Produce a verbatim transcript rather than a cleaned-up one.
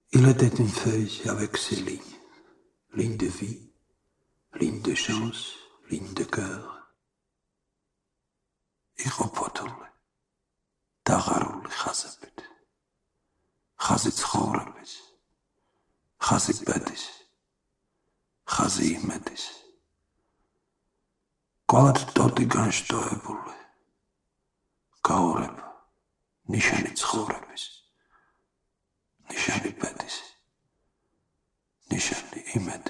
Il était une feuille avec ses lignes, lignes de vie, lignes de chance, lignes de cœur. იყო ფოთოლი, დაღარული ხაზებით, ხაზი ცხოვრების, ხაზი ბედის, ხაზი იმედის. კვალად ტოტი განშტოებული, გაურება, ნიშანი ცხოვრების, ნიშანი ბედის, ნიშანი იმედის.